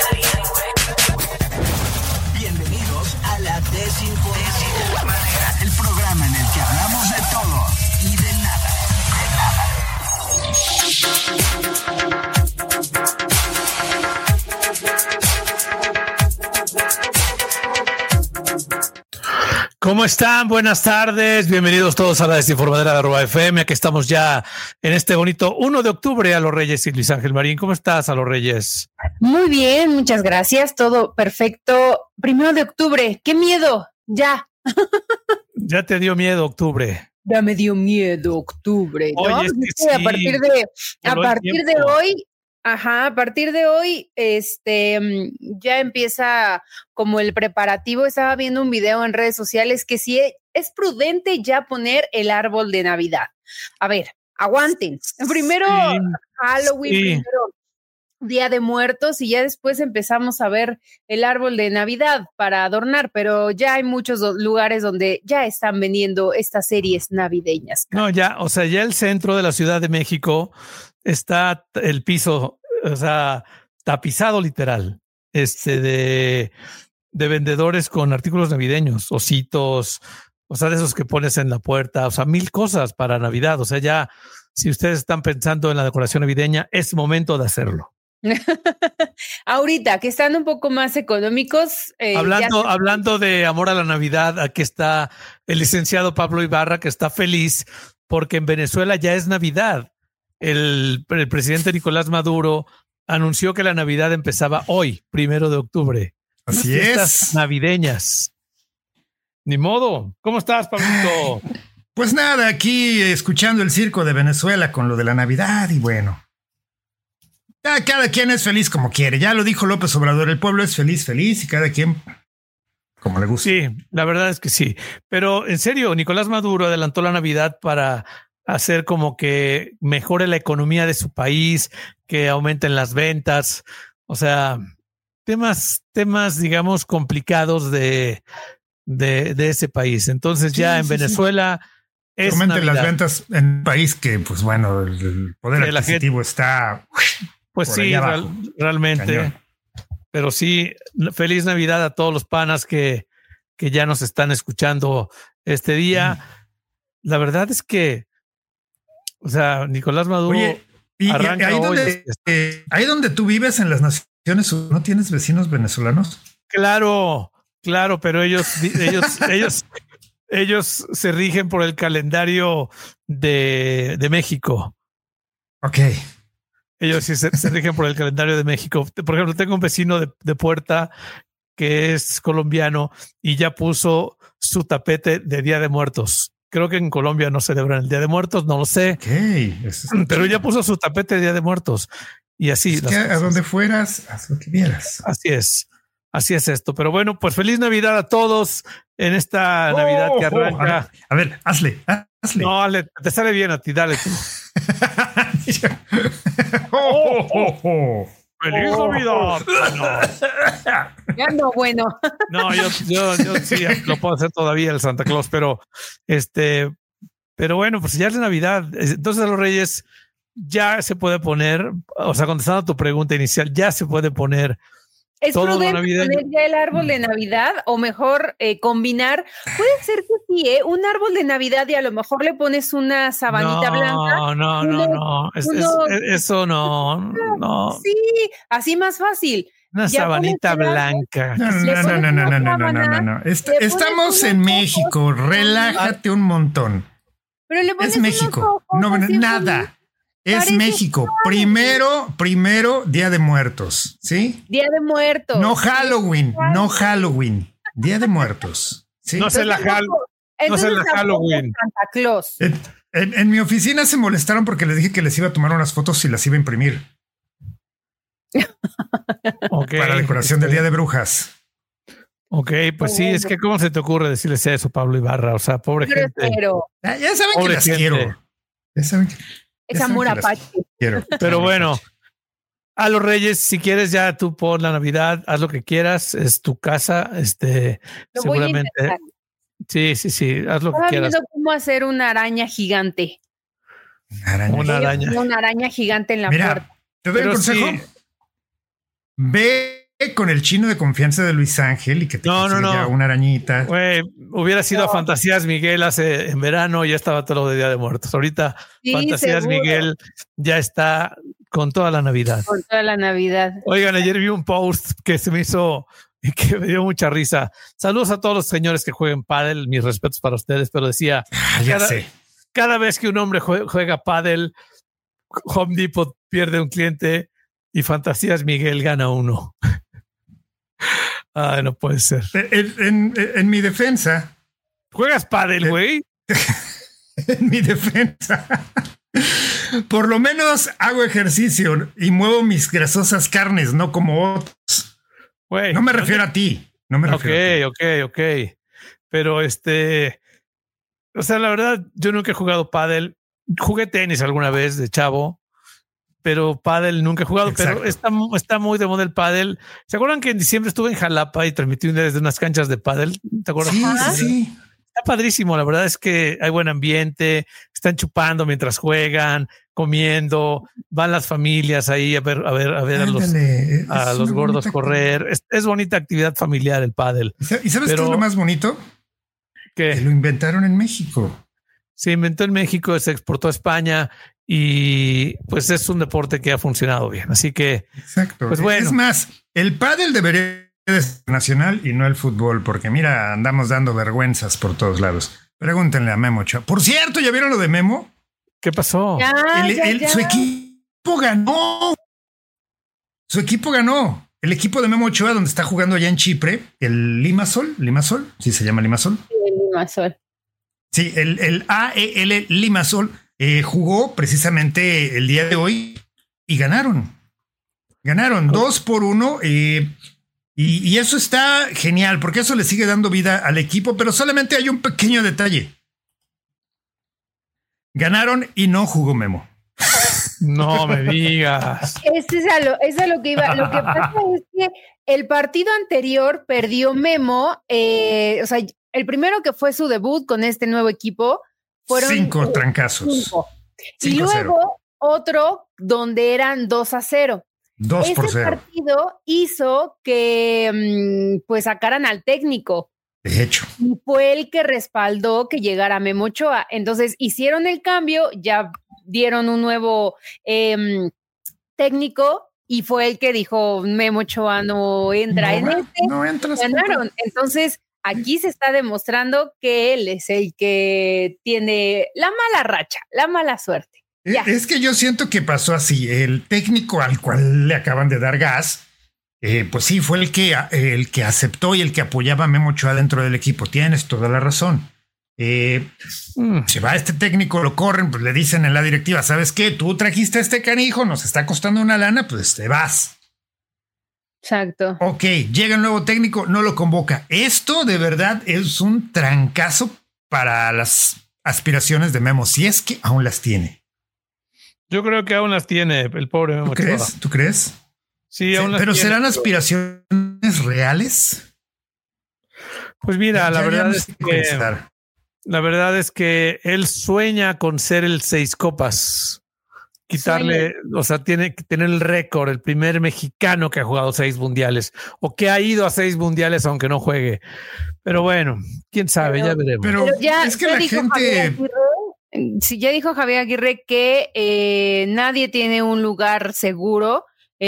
Bienvenidos a la Desinformadera, el programa en el que hablamos de todo y de nada. ¿Cómo están? Buenas tardes. Bienvenidos todos a la Desinformadera de Arroba FM. Aquí estamos ya en este bonito 1 de octubre a los Reyes y Luis Ángel Marín. ¿Cómo estás, a los Reyes? Muy bien, muchas gracias. Todo perfecto. 1 de octubre. ¡Qué miedo! Ya. ¿Ya te dio miedo octubre? Ya me dio miedo octubre. Oye, ¿no? es que Sí, a partir de hoy, ya empieza como el preparativo. Estaba viendo un video en redes sociales que sí es prudente ya poner el árbol de Navidad. A ver, aguanten. Primero Halloween, primero Día de Muertos y ya después empezamos a ver el árbol de Navidad para adornar, pero ya hay muchos lugares donde ya están vendiendo estas series navideñas. No, ya, o sea, ya el centro de la Ciudad de México está el piso, o sea, tapizado literal, de vendedores con artículos navideños, ositos, o sea, de esos que pones en la puerta, o sea, 1000 cosas para Navidad. O sea, ya, si ustedes están pensando en la decoración navideña, es momento de hacerlo. Ahorita que están un poco más económicos. Hablando de amor a la Navidad, aquí está el licenciado Pablo Ibarra, que está feliz porque en Venezuela ya es Navidad. El presidente Nicolás Maduro anunció que la Navidad empezaba hoy, 1 de octubre. Así es. Navideñas. Ni modo. ¿Cómo estás, Pablito? Pues nada, aquí escuchando el circo de Venezuela con lo de la Navidad y bueno. Cada quien es feliz como quiere. Ya lo dijo López Obrador, el pueblo es feliz y cada quien como le gusta. Sí, la verdad es que sí. Pero en serio, Nicolás Maduro adelantó la Navidad para hacer como que mejore la economía de su país, que aumenten las ventas. O sea, temas, digamos, complicados de ese país. Entonces ya en Venezuela es aumenten Navidad. Las ventas en un país que, pues bueno, el poder adquisitivo está... Pues sí, realmente. Cañón. Pero sí, feliz Navidad a todos los panas que ya nos están escuchando este día. La verdad es que, o sea, Nicolás Maduro. Oye, arranca ahí donde tú vives en las Naciones Unidas, ¿no tienes vecinos venezolanos? Claro, pero ellos se rigen por el calendario de México. Ok. Ellos sí se rigen por el calendario de México. Por ejemplo, tengo un vecino de Puerta que es colombiano y ya puso su tapete de Día de Muertos. Creo que en Colombia no celebran el Día de Muertos, no lo sé. Okay. Pero ya puso su tapete de Día de Muertos. Y así. A donde fueras, haz lo que vieras. Así es esto. Pero bueno, pues feliz Navidad a todos en esta Navidad que arranca. A ver, hazle. No, Ale, te sale bien a ti, dale tú. ¡Feliz Navidad! Ya no, bueno. No, yo sí lo puedo hacer todavía el Santa Claus, pero bueno, pues ya es Navidad. Entonces a los Reyes ya se puede poner, o sea, contestando a tu pregunta inicial, ya se puede poner. ¿Es prudente poner ya el árbol de Navidad o mejor combinar? Puede ser que sí, un árbol de Navidad y a lo mejor le pones una sabanita blanca. No. Eso no. Sí, así más fácil. Una sabanita blanca. No. Estamos en México. Relájate un montón. Pero le pones es México. No, nada. Es México. Primero, Día de Muertos, ¿sí? Día de Muertos. No Halloween. Día de Muertos, ¿sí? No se la Halloween. Santa Claus. En mi oficina se molestaron porque les dije que les iba a tomar unas fotos y las iba a imprimir. Okay, para decoración del Día de Brujas. Ok, pues sí, es que ¿cómo se te ocurre decirles eso, Pablo Ibarra? O sea, pobre gente. Ya saben que las quiero. Ya saben que... Es amor apache. Pero bueno, a los Reyes, si quieres ya tú por la Navidad, haz lo que quieras, es tu casa, seguramente. Sí, haz lo que quieras. Viendo cómo hacer una araña gigante. Una araña. Una araña gigante en la puerta. Te doy el consejo. Sí. Ve con el chino de confianza de Luis Ángel y que te consiga una arañita. Güey, hubiera sido a Fantasías Miguel en verano, ya estaba todo de Día de Muertos. Ahorita Fantasías seguro. Miguel ya está con toda la Navidad. Con toda la Navidad. Oigan, ayer vi un post que se me hizo y que me dio mucha risa. Saludos a todos los señores que jueguen pádel, mis respetos para ustedes, pero decía, cada vez que un hombre juega pádel, Home Depot pierde un cliente y Fantasías Miguel gana uno. Ay, no puede ser. En mi defensa. ¿Juegas pádel, güey? En mi defensa. Por lo menos hago ejercicio y muevo mis grasosas carnes, no como otros. Wey, no me refiero a ti. No me refiero a ti. Ok. Pero o sea, la verdad, yo nunca he jugado pádel. Jugué tenis alguna vez de chavo, pero pádel nunca he jugado. Exacto. Pero está muy de moda el pádel. ¿Se acuerdan que en diciembre estuve en Jalapa y transmití desde unas canchas de pádel? ¿Te acuerdas? Sí. Está padrísimo. La verdad es que hay buen ambiente. Están chupando mientras juegan, comiendo. Van las familias ahí a ver a los gordos correr. Es bonita actividad familiar el pádel. ¿Y sabes qué es lo más bonito? Que lo inventaron en México. Se inventó en México, se exportó a España y pues es un deporte que ha funcionado bien. Así que, exacto. Pues bueno. Es más, el pádel debería ser nacional y no el fútbol, porque mira, andamos dando vergüenzas por todos lados. Pregúntenle a Memo Ochoa. Por cierto, ¿ya vieron lo de Memo? ¿Qué pasó? Su equipo ganó. El equipo de Memo Ochoa, donde está jugando allá en Chipre, el Limassol, ¿sí se llama Limassol? Sí, el Limassol. Sí, el AEL Limassol jugó precisamente el día de hoy y ganaron. Ganaron 2-1 y eso está genial porque eso le sigue dando vida al equipo, pero solamente hay un pequeño detalle. Ganaron y no jugó Memo. No me digas. Es a lo que iba. Lo que pasa es que el partido anterior perdió Memo, o sea, el primero que fue su debut con este nuevo equipo fueron 5 trancazos. 5. Y luego otro donde eran 2-0. 2-0. Ese partido hizo que pues sacaran al técnico. De hecho. Y fue el que respaldó que llegara Memo Ochoa. Entonces hicieron el cambio, ya dieron un nuevo técnico y fue el que dijo Memo Ochoa no entra No entras. Ganaron. Entonces aquí se está demostrando que él es el que tiene la mala racha, la mala suerte. Ya. Es que yo siento que pasó así. El técnico al cual le acaban de dar gas, pues sí, fue el que aceptó y el que apoyaba a Memo Ochoa dentro del equipo. Tienes toda la razón. Se va este técnico, lo corren, pues le dicen en la directiva, ¿sabes qué? Tú trajiste a este canijo, nos está costando una lana, pues te vas. Exacto. Ok, llega el nuevo técnico, no lo convoca. Esto de verdad es un trancazo para las aspiraciones de Memo, si es que aún las tiene. Yo creo que aún las tiene el pobre Memo Ochoa. ¿Tú crees? Sí, aún las pero tiene. ¿serán aspiraciones reales? Pues mira, la verdad es que él sueña con ser el 6 copas. Quitarle, o sea, tiene que tener el récord, el primer mexicano que ha jugado 6 mundiales o que ha ido a 6 mundiales aunque no juegue. Pero bueno, quién sabe, ya veremos. Pero ya, es que la gente... Sí, ya dijo Javier Aguirre que nadie tiene un lugar seguro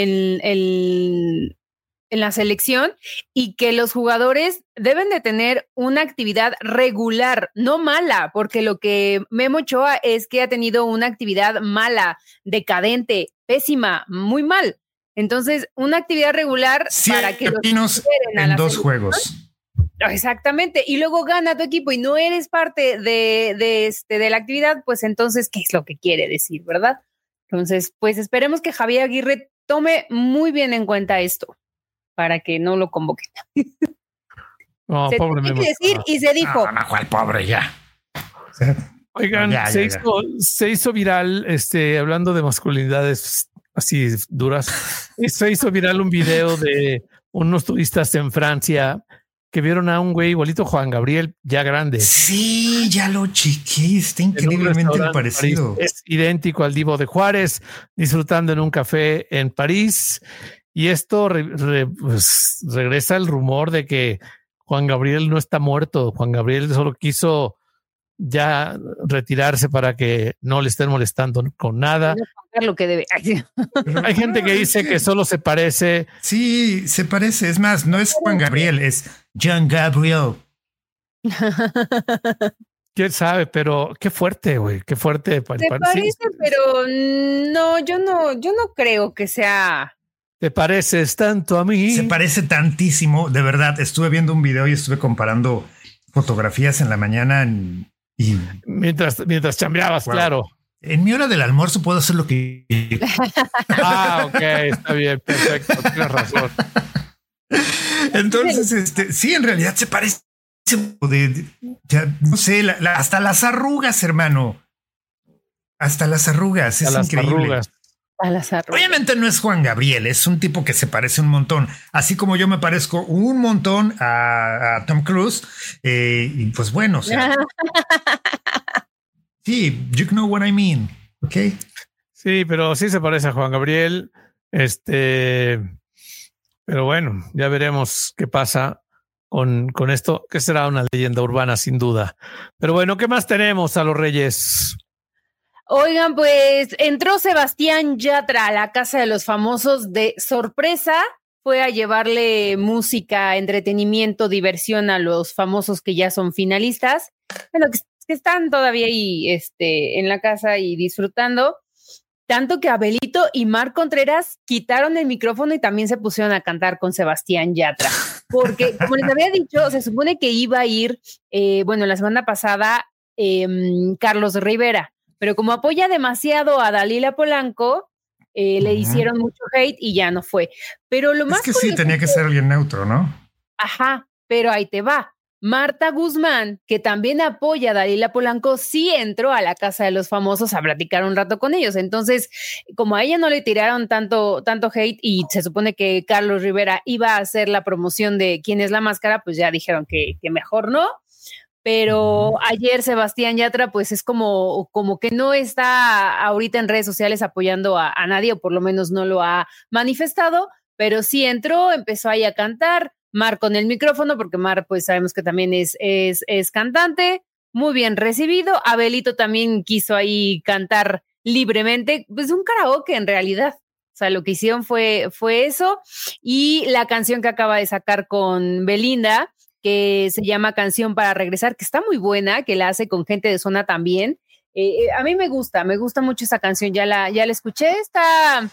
en la selección y que los jugadores deben de tener una actividad regular, no mala, porque lo que Memo Ochoa es que ha tenido una actividad mala, decadente, pésima, muy mal. Entonces, una actividad regular para que los en 2 juegos. Exactamente, y luego gana tu equipo y no eres parte de la actividad, pues entonces, ¿qué es lo que quiere decir, verdad? Entonces, pues esperemos que Javier Aguirre tome muy bien en cuenta esto para que no lo convoquen. No, pobre Memo. Y se dijo. No, ¿cuál pobre ya? Oigan, se hizo viral, hablando de masculinidades así duras, se hizo viral un video de unos turistas en Francia que vieron a un güey igualito Juan Gabriel, ya grande. Sí, ya lo chequé, está increíblemente parecido. Es idéntico al Divo de Juárez, disfrutando en un café en París. Y esto pues, regresa el rumor de que Juan Gabriel no está muerto. Juan Gabriel solo quiso ya retirarse para que no le estén molestando con nada. Lo que debe. Hay gente que dice que solo se parece. Sí, se parece. Es más, no es Juan Gabriel, es John Gabriel. Quién sabe, pero qué fuerte, güey, qué fuerte. Se parece, pero no, yo no creo que sea. Te pareces tanto a mí. Se parece tantísimo, de verdad. Estuve viendo un video y estuve comparando fotografías en la mañana y mientras chambeabas, wow. Claro. En mi hora del almuerzo puedo hacer lo que. Ok, está bien, perfecto, tienes razón. Entonces, sí, en realidad se parece. No sé, hasta las arrugas, hermano. Hasta las arrugas, es increíble. Obviamente no es Juan Gabriel, es un tipo que se parece un montón. Así como yo me parezco un montón a Tom Cruise. Y pues bueno, o sea. Sí, you know what I mean, ¿ok? Sí, pero sí se parece a Juan Gabriel. Pero bueno, ya veremos qué pasa con esto, que será una leyenda urbana sin duda. Pero bueno, ¿qué más tenemos a los Reyes? Oigan, pues entró Sebastián Yatra a la Casa de los Famosos de sorpresa. Fue a llevarle música, entretenimiento, diversión a los famosos que ya son finalistas. Bueno, que están todavía ahí en la casa y disfrutando. Tanto que Abelito y Mar Contreras quitaron el micrófono y también se pusieron a cantar con Sebastián Yatra. Porque, como les había dicho, se supone que iba a ir, la semana pasada, Carlos Rivera. Pero como apoya demasiado a Dalila Polanco, le hicieron mucho hate y ya no fue. Pero lo más es que sí, tenía que ser alguien neutro, ¿no? Ajá, pero ahí te va. Marta Guzmán, que también apoya a Dalila Polanco, sí entró a la Casa de los Famosos a platicar un rato con ellos. Entonces, como a ella no le tiraron tanto hate y se supone que Carlos Rivera iba a hacer la promoción de ¿Quién es la máscara? Pues ya dijeron que mejor no. Pero ayer Sebastián Yatra pues es como que no está ahorita en redes sociales apoyando a nadie, o por lo menos no lo ha manifestado, pero sí entró, empezó ahí a cantar, Mar con el micrófono, porque Mar pues sabemos que también es cantante, muy bien recibido. Abelito también quiso ahí cantar libremente, pues un karaoke en realidad. O sea, lo que hicieron fue eso, y la canción que acaba de sacar con Belinda, que se llama Canción para Regresar, que está muy buena, que la hace con gente de zona también. A mí me gusta mucho esa canción, ya la escuché, está...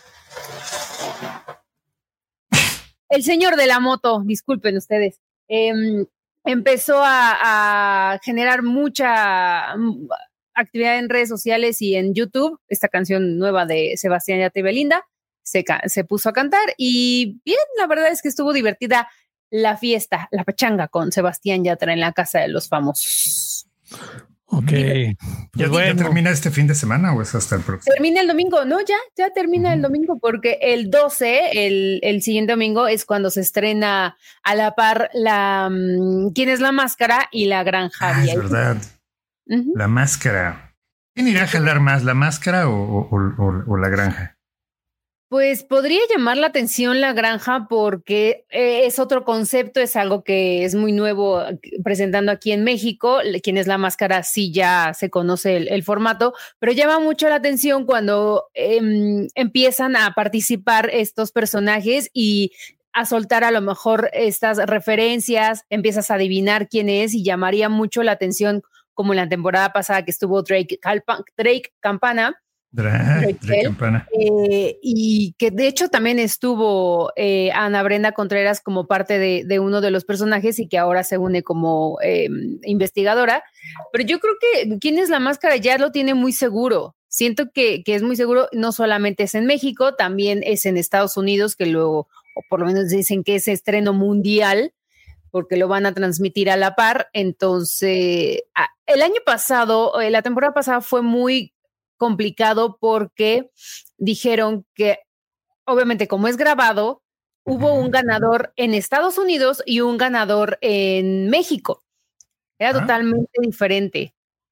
El señor de la moto, disculpen ustedes, empezó a generar mucha actividad en redes sociales y en YouTube. Esta canción nueva de Sebastián Yatra y Belinda se puso a cantar y bien, la verdad es que estuvo divertida la fiesta, la pachanga con Sebastián Yatra en la Casa de los Famosos. Ok. ¿Ya termina este fin de semana o es hasta el próximo? Termina el domingo, no, ya termina el domingo, porque el 12, el siguiente domingo, es cuando se estrena a la par la ¿Quién es la máscara? Y La Granja. Es verdad. La máscara. ¿Quién irá a jalar más, la máscara o La Granja? Pues podría llamar la atención La Granja porque es otro concepto, es algo que es muy nuevo presentando aquí en México. ¿Quién es la máscara? Sí, ya se conoce el formato, pero llama mucho la atención cuando empiezan a participar estos personajes y a soltar a lo mejor estas referencias, empiezas a adivinar quién es y llamaría mucho la atención, como en la temporada pasada que estuvo Drake Campana. Drake Campana. Y que de hecho también estuvo Ana Brenda Contreras como parte de uno de los personajes y que ahora se une como investigadora. Pero yo creo que ¿Quién es la máscara? Ya lo tiene muy seguro. Siento que es muy seguro, no solamente es en México, también es en Estados Unidos, que luego, o por lo menos dicen que es estreno mundial, porque lo van a transmitir a la par. Entonces, el año pasado, la temporada pasada fue muy complicado porque dijeron que obviamente como es grabado, hubo un ganador en Estados Unidos y un ganador en México. Era totalmente diferente.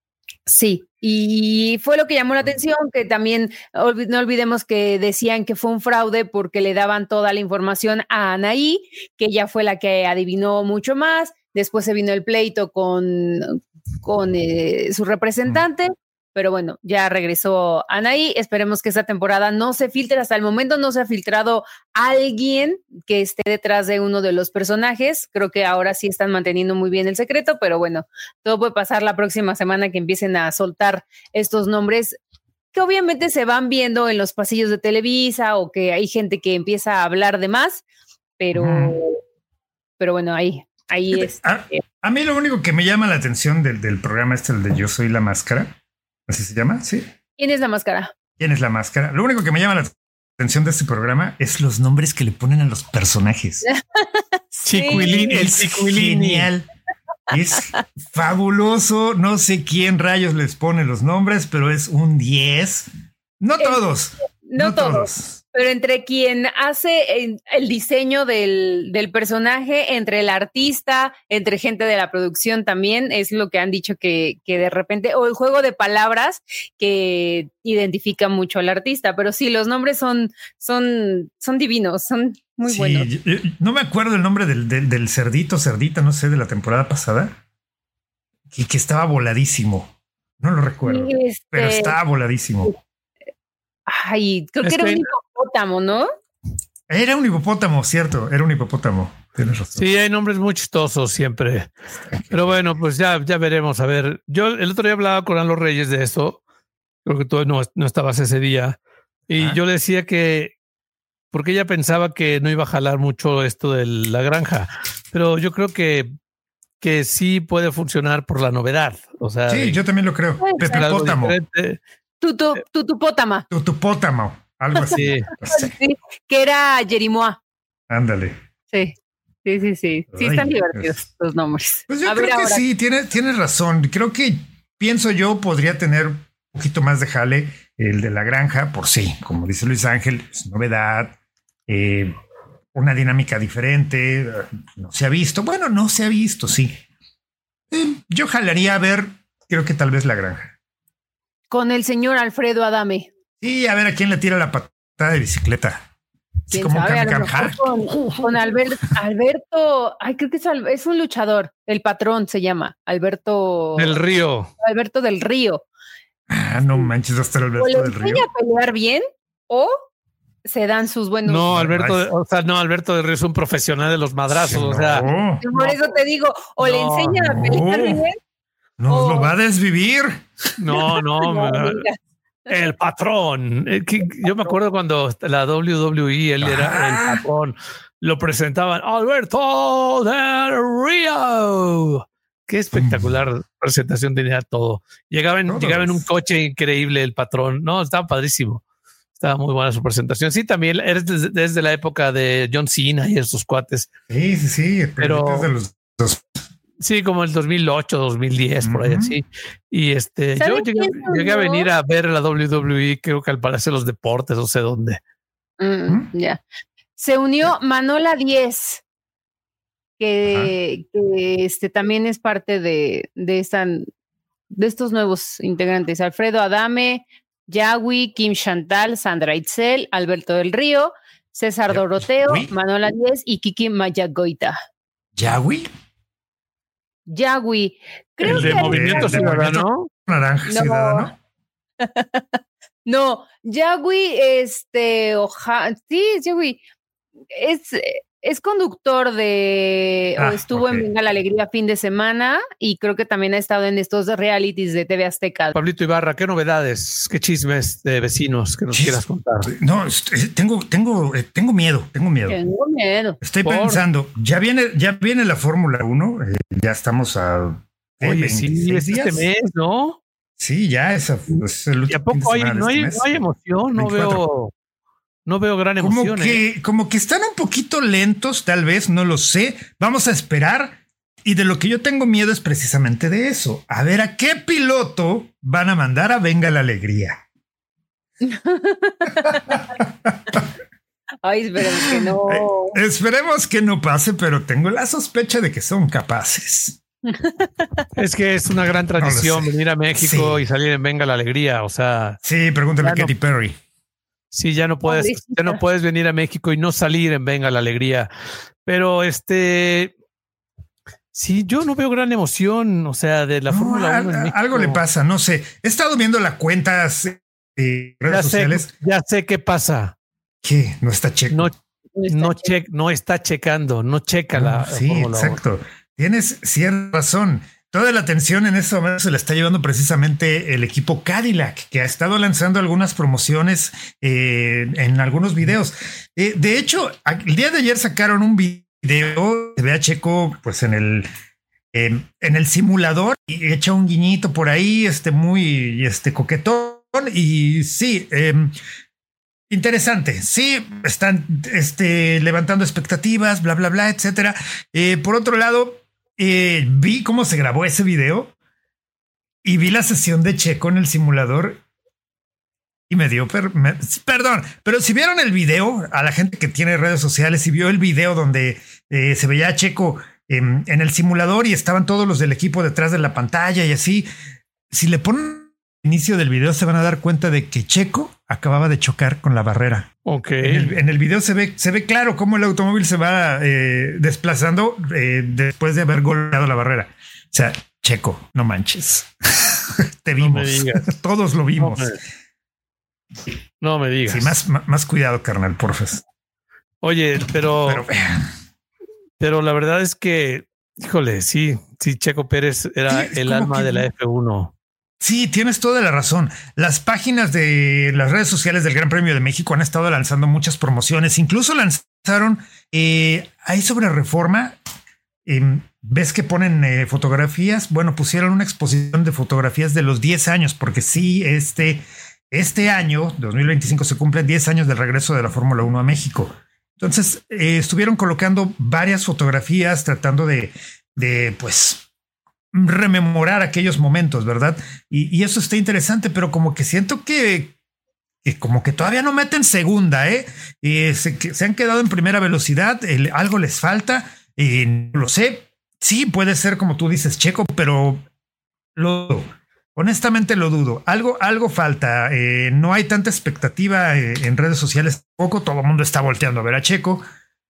Sí, y fue lo que llamó la atención, que también no olvidemos que decían que fue un fraude porque le daban toda la información a Anaí, que ella fue la que adivinó mucho más. Después se vino el pleito con su representante, pero bueno, ya regresó Anaí. Esperemos que esta temporada no se filtre. Hasta el momento no se ha filtrado alguien que esté detrás de uno de los personajes. Creo que ahora sí están manteniendo muy bien el secreto, pero bueno, todo puede pasar la próxima semana que empiecen a soltar estos nombres que obviamente se van viendo en los pasillos de Televisa o que hay gente que empieza a hablar de más, pero bueno, ahí es. A mí lo único que me llama la atención del programa el de Yo Soy la Máscara, ¿así se llama? Sí. ¿Quién es la máscara? ¿Quién es la máscara? Lo único que me llama la atención de este programa es los nombres que le ponen a los personajes. Chiquilín, el Chiquilín. Genial. Es fabuloso. No sé quién rayos les pone los nombres, pero es un 10. No todos. No todos. Pero entre quien hace el diseño del personaje, entre el artista, entre gente de la producción también, es lo que han dicho que de repente, o el juego de palabras que identifica mucho al artista. Pero sí, los nombres son divinos, son muy buenos. No me acuerdo el nombre del cerdita, no sé, de la temporada pasada, que estaba voladísimo. No lo recuerdo, pero estaba voladísimo. Ay, creo que era un hipopótamo, ¿no? Era un hipopótamo, cierto. Era un hipopótamo. Tienes razón. Sí, hay nombres muy chistosos siempre. Pero bueno, pues ya veremos. A ver, yo el otro día hablaba con Carlos Reyes de esto. Creo que tú no estabas ese día. Y yo le decía que porque ella pensaba que no iba a jalar mucho esto de la granja. Pero yo creo que sí puede funcionar por la novedad. O sea, sí, yo también lo creo. Pepipótamo. Tutupótama. Tutupótamo. Algo así. Sí, que era Jerimoa. Ándale. Sí. Sí, están divertidos los nombres. Pues yo creo que sí, tienes razón. Creo que, pienso yo, podría tener un poquito más de jale el de la granja, por sí, como dice Luis Ángel, es novedad, una dinámica diferente, no se ha visto, sí. Yo jalaría a ver, creo que tal vez la granja. Con el señor Alfredo Adame. Sí, a ver a quién le tira la patada de bicicleta. Sí, como con Alberto, ay, creo que es un luchador, el patrón se llama, Alberto del Río. Alberto del Río. Ah, no manches, hasta el Alberto del Río. ¿O le enseña a pelear bien o se dan sus buenos... No, Alberto del Río es un profesional de los madrazos, o sea... Por eso te digo, o le enseña a pelear bien... Nos lo va a desvivir. No. El patrón. Yo me acuerdo cuando la WWE, él era el patrón. Lo presentaban Alberto del Río. Qué espectacular presentación tenía todo. Llegaba en un coche increíble el patrón. No, estaba padrísimo. Estaba muy buena su presentación. Sí, también eres desde la época de John Cena y esos cuates. Sí. Pero desde los dos. Sí, como el 2008, 2010, por ahí así. Y yo llegué a venir a ver la WWE, creo que al Palacio de los Deportes, no sé dónde. Ya. Se unió Manola 10, que también es parte de estos nuevos integrantes. Alfredo Adame, Yagüi, Kim Chantal, Sandra Itzel, Alberto del Río, César Doroteo, Manola 10 y Kiki Mayagoita. Yagüi. Creo que Movimiento Ciudadano. Naranja Ciudadano. No, Yagüi, sí, Yagüi. Es conductor o estuvo en Venga la Alegría fin de semana y creo que también ha estado en estos realities de TV Azteca. Pablito Ibarra, ¿qué novedades, qué chismes de vecinos que nos quieras contar? No, tengo miedo. Estoy pensando, ya viene la Fórmula 1, ya estamos a... Oye, sí, es este mes, ¿no? Sí, ya es el último. ¿Y a poco no hay emoción? 24. No veo gran emoción. Como que están un poquito lentos, tal vez, no lo sé. Vamos a esperar. Y de lo que yo tengo miedo es precisamente de eso. A ver a qué piloto van a mandar a Venga la Alegría. Ay, esperemos que no. Esperemos que no pase, pero tengo la sospecha de que son capaces. Es que es una gran tradición venir a México y salir en Venga la Alegría. O sea, sí, pregúntale a Katy Perry. Sí, ya no puedes venir a México y no salir en Venga la Alegría. Pero sí, yo no veo gran emoción, o sea, de la Fórmula 1 en México. Algo le pasa, no sé. He estado viendo las cuentas de redes sociales. Ya sé qué pasa. ¿Qué? No está checo. No está checando, no checa la sí, Fórmula 1. Exacto. Tienes cierta razón. Toda la atención en este momento se la está llevando precisamente el equipo Cadillac, que ha estado lanzando algunas promociones en algunos videos. De hecho, el día de ayer sacaron un video, se ve a Checo pues en el simulador y echa un guiñito por ahí, muy coquetón. Y sí, interesante. Sí, están levantando expectativas, bla, bla, bla, etcétera. Por otro lado, vi cómo se grabó ese video y vi la sesión de Checo en el simulador y me dio perdón, pero si vieron el video, a la gente que tiene redes sociales y vio el video donde se veía a Checo en el simulador y estaban todos los del equipo detrás de la pantalla y así, si le ponen el inicio del video se van a dar cuenta de que Checo acababa de chocar con la barrera. Ok. En el video se ve claro cómo el automóvil se va desplazando después de haber golpeado la barrera. O sea, Checo, no manches. Te vimos. No me digas. Todos lo vimos. No me digas. Sí, más cuidado, carnal, porfa. Oye, pero la verdad es que, híjole, sí, Checo Pérez era el alma de la F1. Sí, tienes toda la razón. Las páginas de las redes sociales del Gran Premio de México han estado lanzando muchas promociones. Incluso lanzaron ahí sobre Reforma. ¿Ves que ponen fotografías? Bueno, pusieron una exposición de fotografías de los 10 años, porque sí, este año, 2025, se cumplen 10 años del regreso de la Fórmula 1 a México. Entonces, estuvieron colocando varias fotografías tratando de pues rememorar aquellos momentos, ¿verdad? Y eso está interesante, pero como que siento que como que todavía no meten segunda, se han quedado en primera velocidad, algo les falta, no lo sé. Sí, puede ser como tú dices, Checo, pero honestamente lo dudo. Algo falta. No hay tanta expectativa en redes sociales. Poco, todo el mundo está volteando a ver a Checo,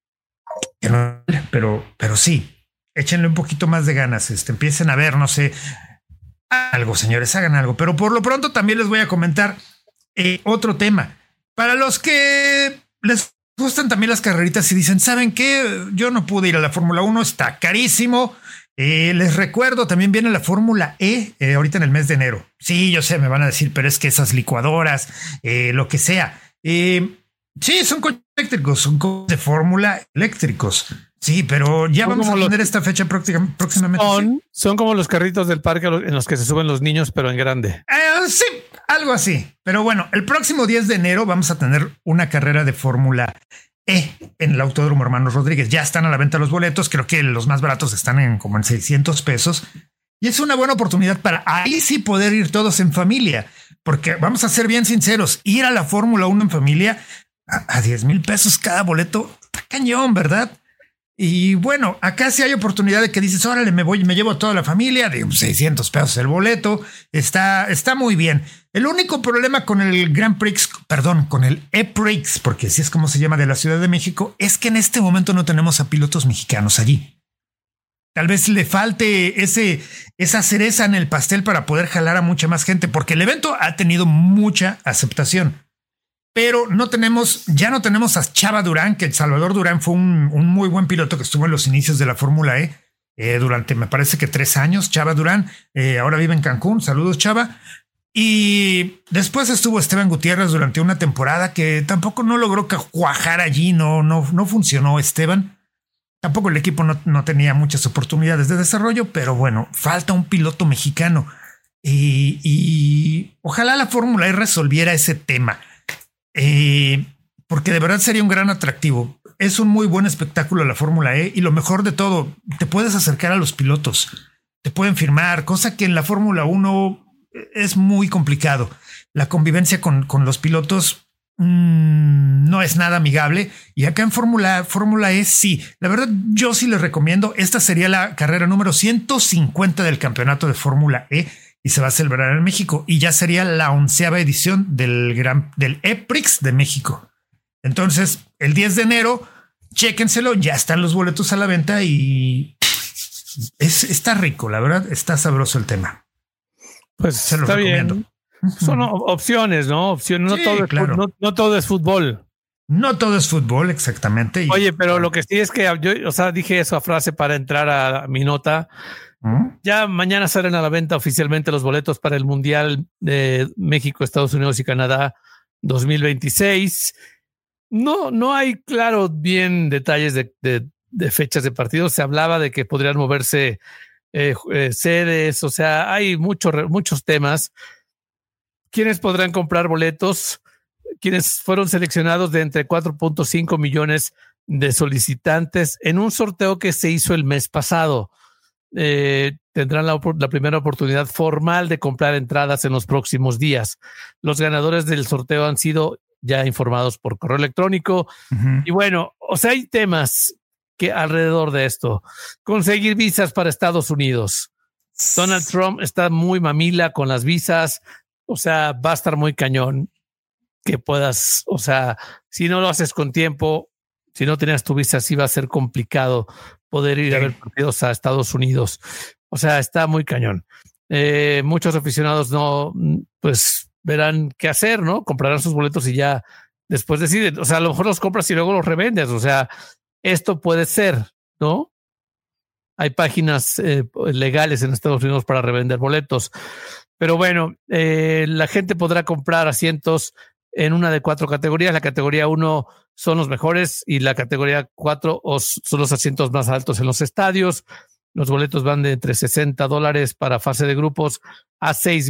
pero sí. Échenle un poquito más de ganas, empiecen a ver, no sé, algo, señores, hagan algo. Pero por lo pronto también les voy a comentar otro tema. Para los que les gustan también las carreritas y dicen, ¿saben qué? Yo no pude ir a la Fórmula 1, está carísimo. Les recuerdo, también viene la Fórmula E ahorita en el mes de enero. Sí, yo sé, me van a decir, pero es que esas licuadoras, lo que sea. Sí, son coches eléctricos, son coches de fórmula eléctricos. Sí, pero ya vamos a tener esta fecha próximamente. Son como los carritos del parque en los que se suben los niños, pero en grande. Sí, algo así. Pero bueno, el próximo 10 de enero vamos a tener una carrera de Fórmula E en el Autódromo Hermanos Rodríguez. Ya están a la venta los boletos. Creo que los más baratos están como en 600 pesos. Y es una buena oportunidad para ahí sí poder ir todos en familia. Porque vamos a ser bien sinceros, ir a la Fórmula 1 en familia a 10,000 pesos cada boleto, está cañón, ¿verdad? Y bueno, acá sí hay oportunidad de que dices, órale, me llevo a toda la familia, de 600 pesos el boleto, está muy bien. El único problema con el con el E-Prix, porque así es como se llama, de la Ciudad de México, es que en este momento no tenemos a pilotos mexicanos allí. Tal vez le falte esa cereza en el pastel para poder jalar a mucha más gente, porque el evento ha tenido mucha aceptación. Pero ya no tenemos a Chava Durán, que Salvador Durán fue un muy buen piloto que estuvo en los inicios de la Fórmula E durante, me parece que 3 años. Chava Durán ahora vive en Cancún. Saludos, Chava. Y después estuvo Esteban Gutiérrez durante una temporada que tampoco no logró cuajar allí. No funcionó Esteban. Tampoco el equipo no tenía muchas oportunidades de desarrollo, pero bueno, falta un piloto mexicano. Y ojalá la Fórmula E resolviera ese tema. Porque de verdad sería un gran atractivo. Es un muy buen espectáculo la Fórmula E y lo mejor de todo, te puedes acercar a los pilotos, te pueden firmar, cosa que en la Fórmula 1 es muy complicado. La convivencia con los pilotos no es nada amigable. Y acá en Fórmula E sí. La verdad, yo sí les recomiendo. Esta sería la carrera número 150 del campeonato de Fórmula E y se va a celebrar en México. Y ya sería la 11ª edición del E-Prix de México. Entonces, el 10 de enero, chéquenselo. Ya están los boletos a la venta y está rico. La verdad, está sabroso el tema. Pues se los está recomiendo. Bien. Son opciones, ¿no? Opciones. No, Sí, todo claro. no todo es fútbol. No todo es fútbol, exactamente. Oye, pero lo que sí es que yo, dije esa frase para entrar a mi nota. Ya mañana salen a la venta oficialmente los boletos para el Mundial de México, Estados Unidos y Canadá 2026. No hay, claro, bien detalles de fechas de partidos. Se hablaba de que podrían moverse sedes, o sea, hay muchos temas. ¿Quiénes podrán comprar boletos? Quienes fueron seleccionados de entre 4.5 millones de solicitantes en un sorteo que se hizo el mes pasado. Tendrán la primera oportunidad formal de comprar entradas en los próximos días. Los ganadores del sorteo han sido ya informados por correo electrónico. Y bueno, o sea, hay temas que alrededor de esto. Conseguir visas para Estados Unidos. Donald Trump está muy mamila con las visas. O sea, va a estar muy cañón que puedas, o sea, si no lo haces con tiempo, si no tenías tu visa, sí va a ser complicado poder ir a ver partidos a Estados Unidos. O sea, está muy cañón. Muchos aficionados pues verán qué hacer, ¿no? Comprarán sus boletos y ya después deciden. O sea, a lo mejor los compras y luego los revendes. O sea, esto puede ser, ¿no? Hay páginas legales en Estados Unidos para revender boletos. Pero bueno, la gente podrá comprar asientos en una de 4 categorías. La categoría 1 son los mejores y la categoría 4 son los asientos más altos en los estadios. Los boletos van de entre $60 para fase de grupos a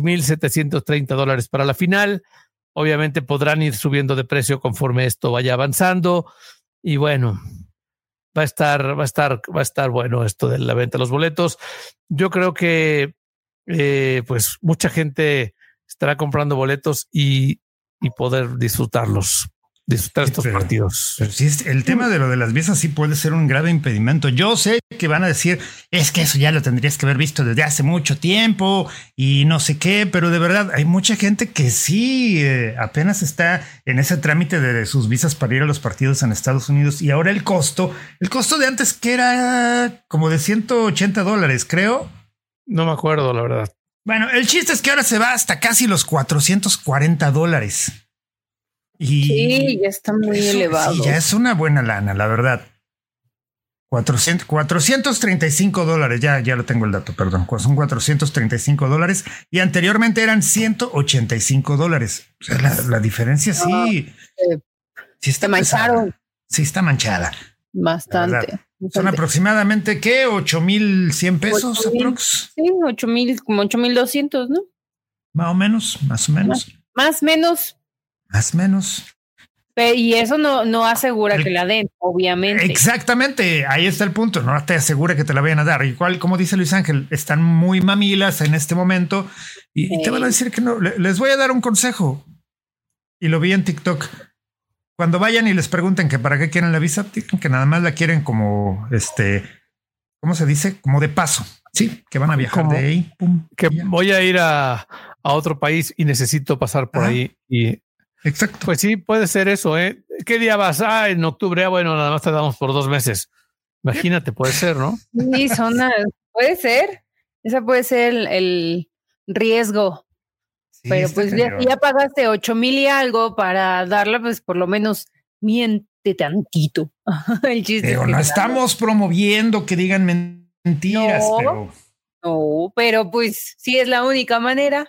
$6,730 para la final. Obviamente podrán ir subiendo de precio conforme esto vaya avanzando. Y bueno, va a estar bueno esto de la venta de los boletos. Yo creo que pues mucha gente estará comprando boletos y poder disfrutar estos partidos. Pero sí, el tema de lo de las visas sí puede ser un grave impedimento. Yo sé que van a decir, es que eso ya lo tendrías que haber visto desde hace mucho tiempo y no sé qué, pero de verdad hay mucha gente que sí apenas está en ese trámite de sus visas para ir a los partidos en Estados Unidos y ahora el costo de antes que era como de $180, creo. No me acuerdo, la verdad. Bueno, el chiste es que ahora se va hasta casi los $440. Y sí, ya está muy elevado. Sí, ya es una buena lana, la verdad. $435. Ya lo tengo el dato, perdón. Son $435 y anteriormente eran $185. O sea, la diferencia sí está mancharon. Pesada. Sí está manchada. Bastante. Son aproximadamente, ¿qué? 8,100 pesos aprox. Sí, 8,000, como 8,200, ¿no? Más o menos. Más menos. Más menos. Y eso no asegura que la den, obviamente. Exactamente, ahí está el punto. No te asegura que te la vayan a dar. Igual, como dice Luis Ángel, están muy mamilas en este momento y te van a decir que no. Les voy a dar un consejo. Y lo vi en TikTok. Cuando vayan y les pregunten que para qué quieren la visa, digan que nada más la quieren como ¿cómo se dice? Como de paso. Sí, que van a viajar de ahí. Pum, que voy a ir a otro país y necesito pasar por ahí. Y exacto. Pues sí, puede ser eso, ¿eh? ¿Qué día vas? En octubre. Bueno, nada más te damos por 2 meses. Imagínate, puede ser, ¿no? Sí, puede ser. Ese puede ser el riesgo. Sí, pero pues ya pagaste 8,000 y algo para darla, pues por lo menos miente tantito. El chiste pero es que no estamos promoviendo que digan mentiras. No, pero pues sí es la única manera.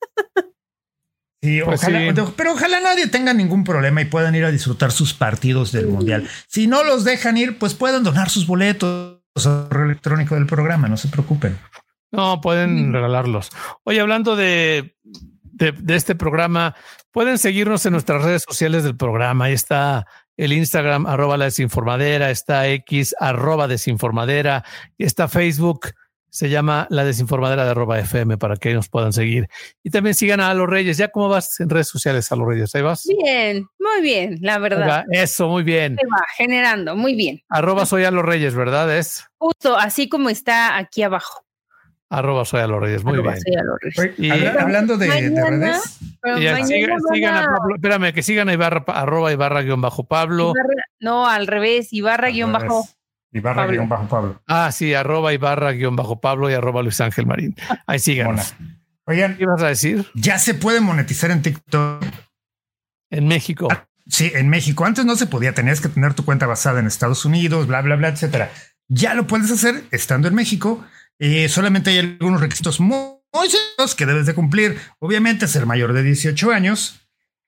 Sí, pues ojalá, sí. Pero ojalá nadie tenga ningún problema y puedan ir a disfrutar sus partidos del Mundial. Si no los dejan ir, pues pueden donar sus boletos al correo electrónico del programa, no se preocupen. No, pueden regalarlos. Oye, hablando de este programa, pueden seguirnos en nuestras redes sociales del programa. Ahí está el Instagram, @la desinformadera, está X, @desinformadera, está Facebook, Se llama La Desinformadera de @FM para que nos puedan seguir. Y también sigan a Los Reyes. ¿Ya cómo vas en redes sociales, a Los Reyes? ¿Ahí vas? Bien, muy bien, la verdad. Eso, muy bien. Se va generando, muy bien. @soy a Los Reyes, ¿verdad? Es Justo así como está aquí abajo. @soy a Los Reyes, muy bien. Soy a Los Reyes. Oye, Y- hablando de redes, Pero Y mañana sigan van a Pablo, espérame, que sigan a Ibarra, @Ibarra_Pablo. No, al revés, Ibarra_bajo. Ibarra_Pablo. Ah, sí, @Ibarra_Pablo y @Luis Ángel Marín. Ahí síganos. Oigan, ¿Qué ibas a decir? ya se puede monetizar en TikTok. En México. Sí, en México. Antes no se podía, tenías que tener tu cuenta basada en Estados Unidos, bla, bla, bla, etcétera. Ya lo puedes hacer estando en México. Solamente hay algunos requisitos muy sencillos que debes de cumplir. Obviamente, ser mayor de 18 años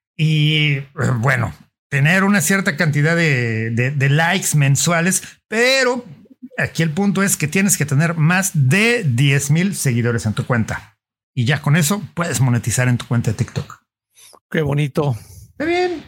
y, bueno, tener una cierta cantidad de likes mensuales, pero aquí el punto es que tienes que tener más de 10,000 seguidores en tu cuenta. Y ya con eso puedes monetizar en tu cuenta de TikTok. Qué bonito. Está bien.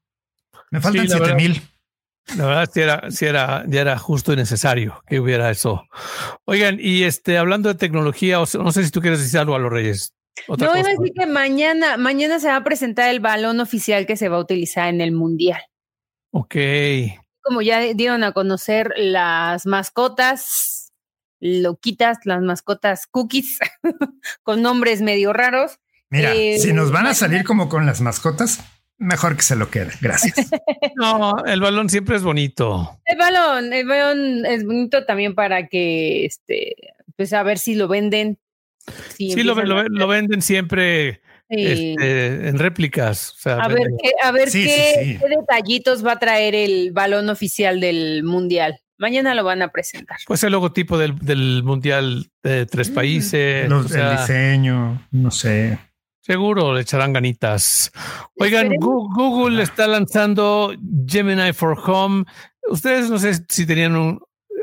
Me faltan Sí, la 7,000. La verdad, ya era justo y necesario que hubiera eso. Oigan, y hablando de tecnología, no sé si tú quieres decir algo a Los Reyes. Otra No, cosa. iba a decir que mañana se va a presentar el balón oficial que se va a utilizar en el Mundial. Ok. Como ya dieron a conocer las mascotas loquitas, las mascotas cookies, con nombres medio raros. Mira, si nos van a salir como con las mascotas, mejor que se lo quede. Gracias. No, el balón siempre es bonito. El balón es bonito también para que, pues a ver si lo venden. Si Sí, lo empiezan a- venden siempre Sí. en réplicas. O sea, A ver, Sí, qué sí. detallitos va a traer el balón oficial del Mundial. Mañana lo van a presentar. pues el logotipo del Mundial de 3 países. o sea, El diseño, no sé. seguro le echarán ganitas. Oigan, Esperemos. Google está lanzando Gemini for Home. Ustedes no sé si tenían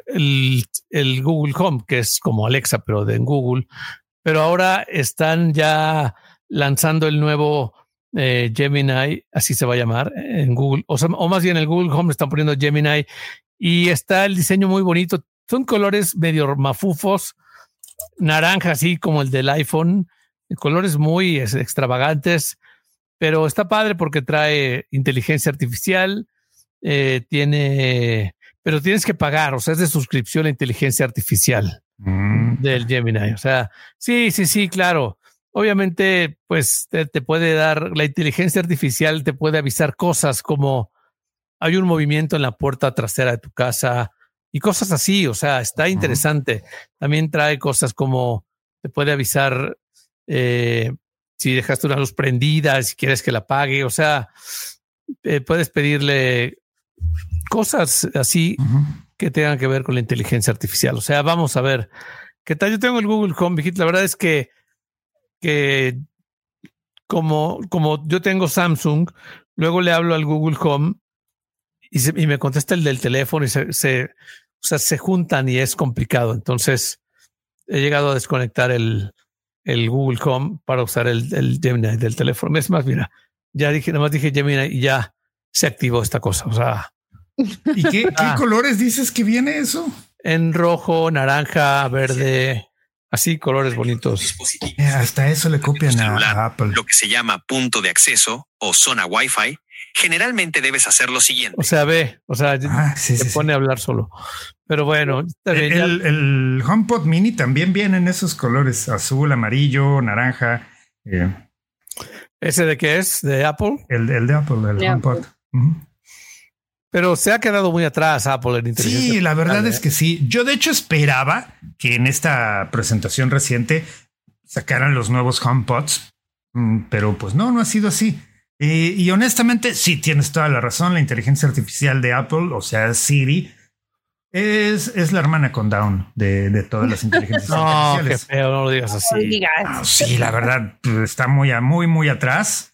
el Google Home, que es como Alexa, pero de Google. Pero ahora están ya lanzando el nuevo Gemini, así se va a llamar en Google. O más bien el Google Home están poniendo Gemini y está el diseño muy bonito. Son colores medio mafufos, naranja, así como el del iPhone. Colores muy extravagantes, pero está padre porque trae inteligencia artificial, pero tienes que pagar, o sea, es de suscripción a inteligencia artificial del Gemini. O sea, sí, claro. Obviamente, pues te puede dar, la inteligencia artificial te puede avisar cosas como hay un movimiento en la puerta trasera de tu casa y cosas así. O sea, está interesante. También trae cosas como te puede avisar si dejaste una luz prendida, si quieres que la apague, o sea, puedes pedirle cosas así que tengan que ver con la inteligencia artificial. O sea, vamos a ver qué tal. Yo tengo el Google Home, viejito. La verdad es que como yo tengo Samsung, luego le hablo al Google Home y me contesta el del teléfono y se juntan y es complicado. Entonces he llegado a desconectar el Google Home para usar el Gemini del teléfono. Es más, mira, nada más dije Gemini y ya se activó esta cosa. O sea, ¿y qué colores dices que viene eso? En rojo, naranja, verde, así colores bonitos. Hasta eso le copian a Apple. Lo que se llama punto de acceso o zona Wi-Fi, generalmente debes hacer lo siguiente. O sea, se pone a hablar solo. Pero bueno, está bien. El HomePod Mini también viene en esos colores: azul, amarillo, naranja. ¿Ese de qué es? ¿De Apple? El de Apple, el HomePod. Pero se ha quedado muy atrás Apple en inteligencia. Sí, la verdad es que sí. Yo de hecho esperaba que en esta presentación reciente sacaran los nuevos HomePods, pero pues no ha sido así. Y honestamente, sí, tienes toda la razón. La inteligencia artificial de Apple, o sea, Siri, es la hermana con Down de todas las inteligencias artificiales. Qué feo, no lo digas así. Sí, la verdad, está muy atrás.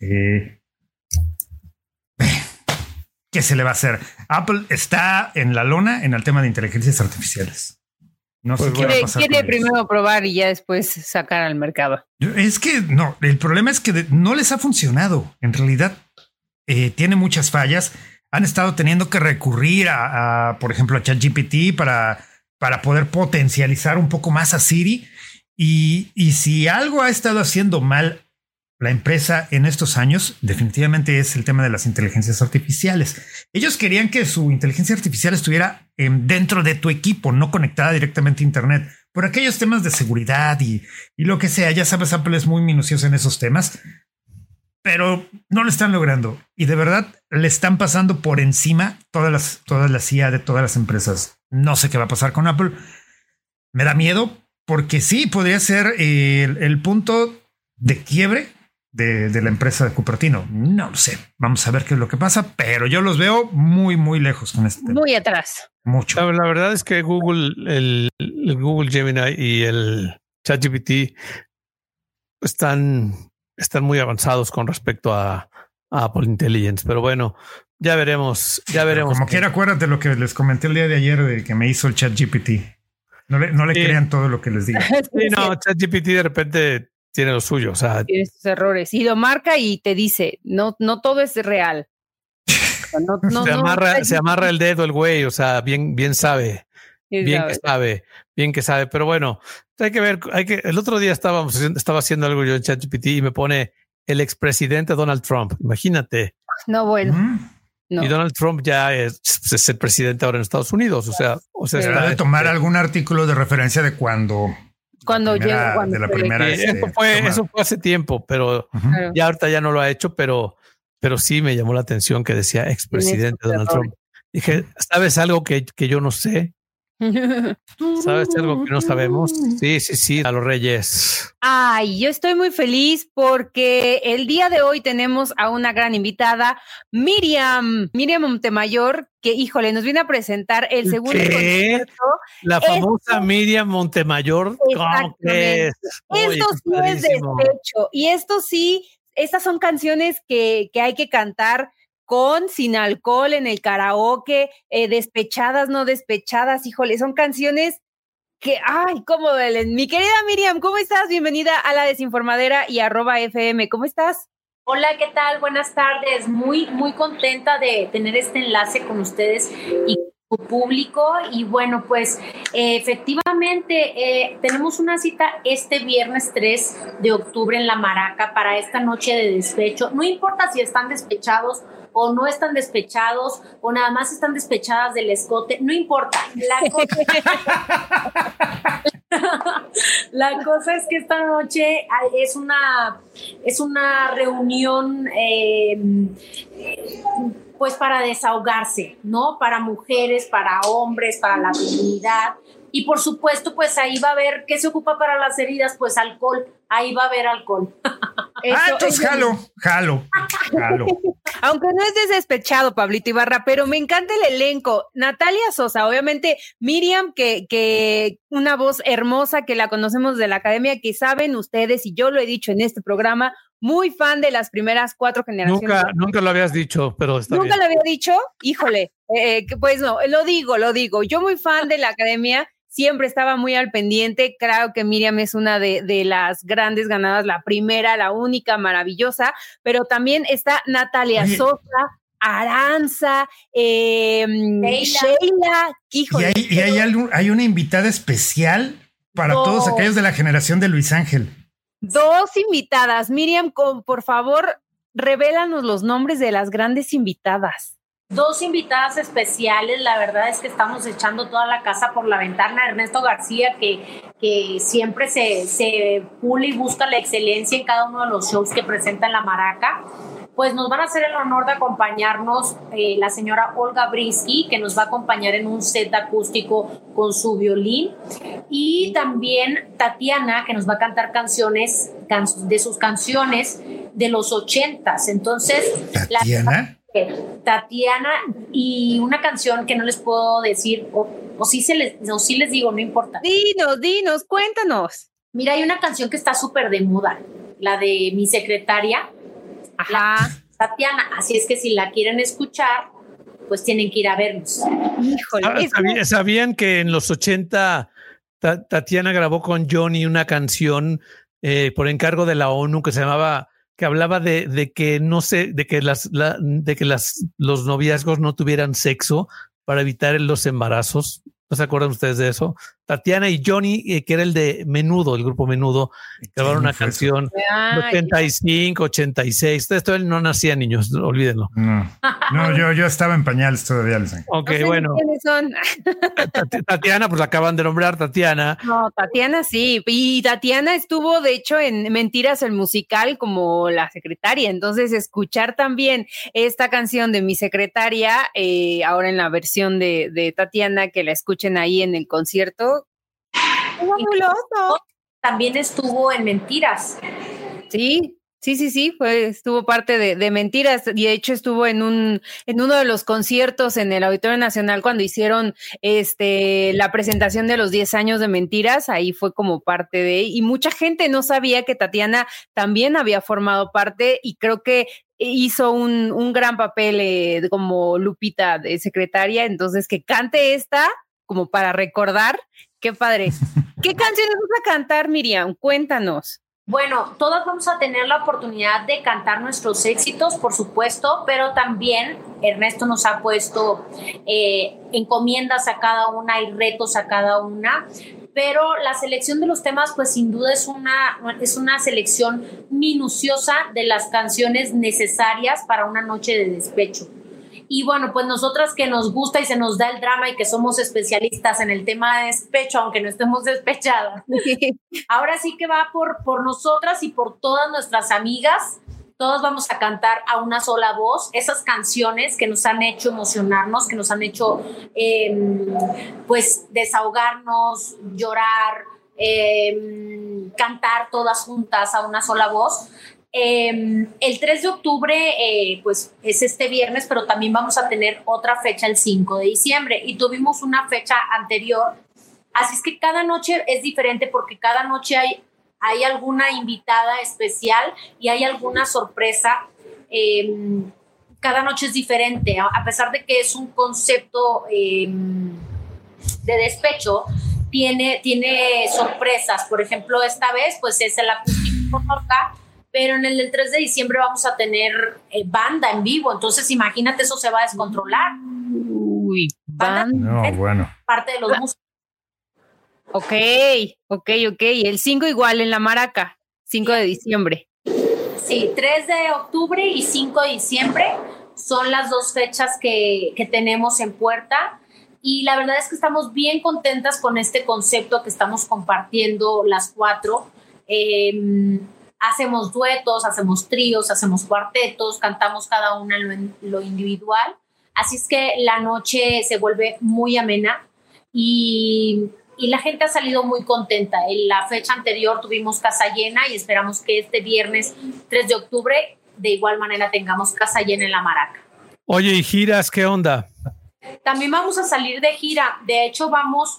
¿Qué se le va a hacer? Apple está en la lona en el tema de inteligencias artificiales. No sé qué va a pasar. Quiere primero probar y ya después sacar al mercado. Es que no, el problema es que no les ha funcionado. En realidad, tiene muchas fallas. Han estado teniendo que recurrir por ejemplo, a ChatGPT para para poder potencializar un poco más a Siri. Y si algo ha estado haciendo mal la empresa en estos años, definitivamente es el tema de las inteligencias artificiales. Ellos querían que su inteligencia artificial estuviera dentro de tu equipo, no conectada directamente a Internet, por aquellos temas de seguridad y lo que sea. Ya sabes, Apple es muy minucioso en esos temas, pero no lo están logrando. Y de verdad le están pasando por encima todas las IA de todas las empresas. No sé qué va a pasar con Apple. Me da miedo porque sí podría ser el punto de quiebre de la empresa de Cupertino. No lo sé. Vamos a ver qué es lo que pasa, pero yo los veo muy, muy lejos con este tema. Muy atrás. Mucho. La verdad es que Google, el Google Gemini y el ChatGPT están muy avanzados con respecto a Apple Intelligence, pero bueno, ya veremos. Como quiera, acuérdate lo que les comenté el día de ayer de que me hizo el ChatGPT. No le crean todo lo que les diga. Sí, no, ChatGPT de repente tiene lo suyo, o sea, tiene sus errores y lo marca y te dice, no todo es real. Se amarra el dedo el güey, o sea, bien sabe. Bien que sabe, pero bueno, hay que ver, el otro día estaba haciendo algo yo en ChatGPT y me pone el expresidente Donald Trump, imagínate. No, bueno. No. Y Donald Trump ya es el presidente ahora en Estados Unidos, o sea está de tomar algún artículo de referencia de cuando llegó de la primera. Eso fue hace tiempo, pero ya ahorita ya no lo ha hecho, pero sí me llamó la atención que decía expresidente Donald Trump. Dije, ¿sabes algo que yo no sé? ¿Sabes algo que no sabemos? Sí, a los Reyes. Ay, yo estoy muy feliz porque el día de hoy tenemos a una gran invitada, Miriam Montemayor, que, híjole, nos viene a presentar el segundo concierto. La famosa Miriam Montemayor. Exactamente. Esto sí es despecho. Y estas son canciones que hay que cantar sin alcohol en el karaoke, despechadas, no despechadas, híjole, son canciones que, ay, cómo duelen. Mi querida Miriam, ¿cómo estás? Bienvenida a La Desinformadera y @FM, ¿cómo estás? Hola, ¿qué tal? Buenas tardes. Muy, muy contenta de tener este enlace con ustedes y su público. Y bueno, pues efectivamente tenemos una cita este viernes 3 de octubre en La Maraca para esta noche de despecho. No importa si están despechados o no están despechados o nada más están despechadas del escote, no importa. La cosa es que esta noche es una reunión pues para desahogarse, ¿no? Para mujeres, para hombres, para la comunidad. Y por supuesto, pues ahí va a haber, ¿qué se ocupa para las heridas? Pues alcohol, ahí va a haber alcohol. Entonces jalo. Aunque no es despechado, Pablito Ibarra, pero me encanta el elenco. Natalia Sosa, obviamente Miriam, que una voz hermosa que la conocemos de la academia, que saben ustedes, y yo lo he dicho en este programa, muy fan de las primeras 4 generaciones. Nunca lo habías dicho, pero está bien. ¿Nunca lo había dicho? Híjole, pues no, lo digo. Yo muy fan de la academia, siempre estaba muy al pendiente. Claro que Miriam es una de las grandes ganadas, la primera, la única, maravillosa, pero también está Natalia Sosa, Aranza, Sheila, híjole. Y hay una invitada especial para todos aquellos de la generación de Luis Ángel. 2 invitadas. Miriam, por favor, revélanos los nombres de las grandes invitadas. 2 invitadas especiales, la verdad es que estamos echando toda la casa por la ventana. Ernesto García, que siempre se pule y busca la excelencia en cada uno de los shows que presenta en La Maraca. Pues nos van a hacer el honor de acompañarnos la señora Olga Brisky, que nos va a acompañar en un set acústico con su violín, y también Tatiana, que nos va a cantar canciones de sus canciones de los 80s. Entonces, Tatiana, y una canción que no les puedo decir, o sí les digo, no importa. Dinos, cuéntanos. Mira, hay una canción que está súper de moda, la de Mi Secretaria. Ajá. Tatiana, así es que si la quieren escuchar, pues tienen que ir a vernos. Híjole. ¿Sabían que en los 80 Tatiana grabó con Johnny una canción por encargo de la ONU que hablaba de que los noviazgos no tuvieran sexo para evitar los embarazos? ¿No se acuerdan ustedes de eso? Tatiana y Johnny, que era el de Menudo, el grupo Menudo, grabaron una canción en 85, 86. Ustedes todavía no nacían, niños, olvídenlo. No, yo estaba en pañales todavía. Ok, no sé bueno. ¿Quiénes son? Tatiana, pues la acaban de nombrar, Tatiana. No, Tatiana sí. Y Tatiana estuvo, de hecho, en Mentiras, el musical, como la secretaria. Entonces, escuchar también esta canción de Mi Secretaria, ahora en la versión de Tatiana, que la escuchen ahí en el concierto. ¡Fabuloso! También estuvo en Mentiras. Sí, estuvo parte de Mentiras, y de hecho estuvo en uno de los conciertos en el Auditorio Nacional cuando hicieron la presentación de los 10 años de Mentiras. Ahí fue como parte de, y mucha gente no sabía que Tatiana también había formado parte, y creo que hizo un gran papel como Lupita de secretaria. Entonces, que cante esta como para recordar, qué padre. ¿Qué canciones vas a cantar, Miriam? Cuéntanos. Bueno, todas vamos a tener la oportunidad de cantar nuestros éxitos, por supuesto, pero también Ernesto nos ha puesto encomiendas a cada una y retos a cada una. Pero la selección de los temas, pues sin duda es una selección minuciosa de las canciones necesarias para una noche de despecho. Y bueno, pues nosotras que nos gusta y se nos da el drama y que somos especialistas en el tema de despecho, aunque no estemos despechadas, ahora sí que va por nosotras y por todas nuestras amigas. Todos vamos a cantar a una sola voz esas canciones que nos han hecho emocionarnos, que nos han hecho pues desahogarnos, llorar, cantar todas juntas a una sola voz. El 3 de octubre pues es este viernes, pero también vamos a tener otra fecha el 5 de diciembre y tuvimos una fecha anterior, así es que cada noche es diferente porque cada noche hay alguna invitada especial y hay alguna sorpresa. Cada noche es diferente, a pesar de que es un concepto de despecho, tiene sorpresas. Por ejemplo, esta vez pues es el acústico Norca, pero en el del 3 de diciembre vamos a tener banda en vivo, entonces imagínate, eso se va a descontrolar. Uy, banda. No, bueno. Parte de los músicos. Ok. El 5 igual en la Maraca, 5 de diciembre. Sí, 3 de octubre y 5 de diciembre son las dos fechas que tenemos en puerta. Y la verdad es que estamos bien contentas con este concepto que estamos compartiendo las cuatro. Hacemos duetos, hacemos tríos, hacemos cuartetos, cantamos cada una en lo individual. Así es que la noche se vuelve muy amena y la gente ha salido muy contenta. En la fecha anterior tuvimos casa llena y esperamos que este viernes 3 de octubre de igual manera tengamos casa llena en la Maraca. Oye, ¿y giras qué onda? También vamos a salir de gira. De hecho, vamos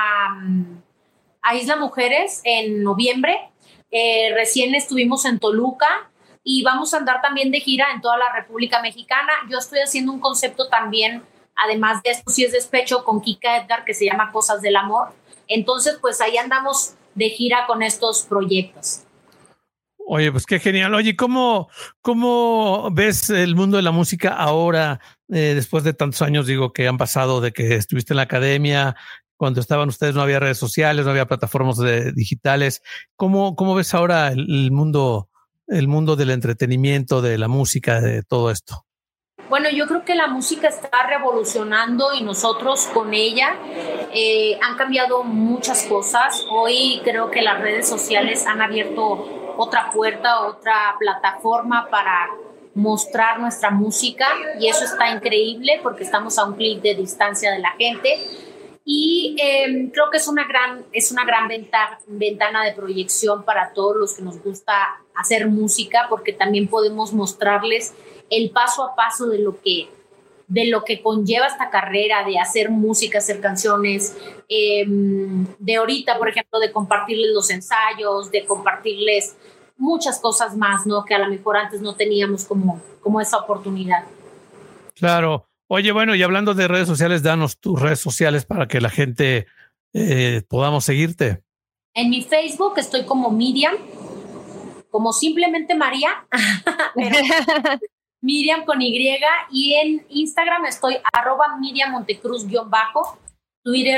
a Isla Mujeres en noviembre. Recién estuvimos en Toluca y vamos a andar también de gira en toda la República Mexicana. Yo estoy haciendo un concepto también, además de esto, si es despecho, con Kika Edgar, que se llama Cosas del Amor. Entonces, pues ahí andamos de gira con estos proyectos. Oye, pues qué genial. Oye, ¿cómo ves el mundo de la música ahora, después de tantos años, digo, que han pasado de que estuviste en la academia? Cuando estaban ustedes no había redes sociales, no había plataformas digitales. ¿Cómo ves ahora el mundo del entretenimiento, de la música, de todo esto? Bueno, yo creo que la música está revolucionando y nosotros con ella. Han cambiado muchas cosas. Hoy creo que las redes sociales han abierto otra puerta, otra plataforma para mostrar nuestra música y eso está increíble porque estamos a un clic de distancia de la gente. Y creo que es una gran ventana de proyección para todos los que nos gusta hacer música, porque también podemos mostrarles el paso a paso de lo que conlleva esta carrera de hacer música, hacer canciones, de ahorita, por ejemplo, de compartirles los ensayos, de compartirles muchas cosas más, ¿no? Que a lo mejor antes no teníamos como esa oportunidad. Claro. Oye, bueno, y hablando de redes sociales, danos tus redes sociales para que la gente podamos seguirte. En mi Facebook estoy como Miriam, como simplemente María, pero Miriam con Y, y en Instagram estoy @MiriamMontecruz_, Twitter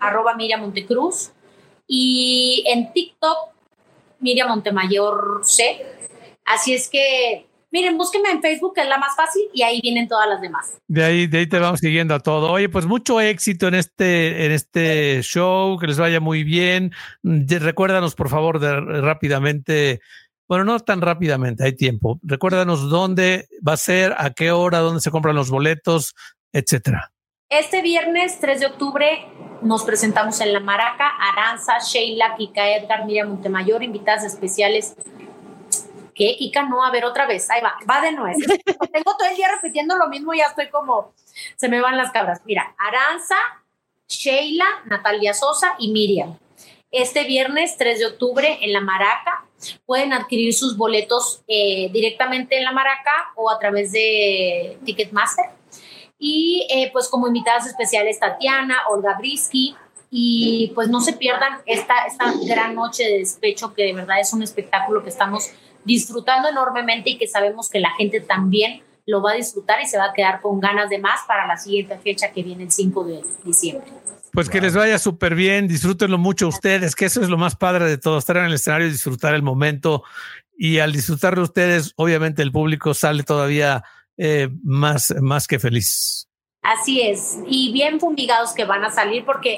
@Miriam Montecruz, y en TikTok, Miriam Montemayor C. Así es que, miren, búsquenme en Facebook, que es la más fácil, y ahí vienen todas las demás. De ahí te vamos siguiendo a todo. Oye, pues mucho éxito en este show, que les vaya muy bien. Recuérdanos, por favor, rápidamente, bueno, no tan rápidamente, hay tiempo. Recuérdanos dónde va a ser, a qué hora, dónde se compran los boletos, etcétera. Este viernes 3 de octubre nos presentamos en La Maraca. Aranza, Sheila, Kika, Edgar, Miriam Montemayor, invitadas especiales. ¿Qué, Kika? No, a ver, otra vez. Ahí va de nuevo. Tengo todo el día repitiendo lo mismo y ya estoy como, se me van las cabras. Mira, Aranza, Sheila, Natalia Sosa y Miriam. Este viernes 3 de octubre en La Maraca. Pueden adquirir sus boletos directamente en La Maraca o a través de Ticketmaster. Y pues como invitadas especiales Tatiana, Olga Brisky, y pues no se pierdan esta gran noche de despecho, que de verdad es un espectáculo que estamos disfrutando enormemente y que sabemos que la gente también lo va a disfrutar y se va a quedar con ganas de más para la siguiente fecha que viene el 5 de diciembre. Pues que les vaya súper bien, disfrútenlo mucho ustedes, que eso es lo más padre de todo, estar en el escenario y disfrutar el momento, y al disfrutarlo ustedes, obviamente el público sale todavía más que feliz. Así es, y bien fumigados que van a salir porque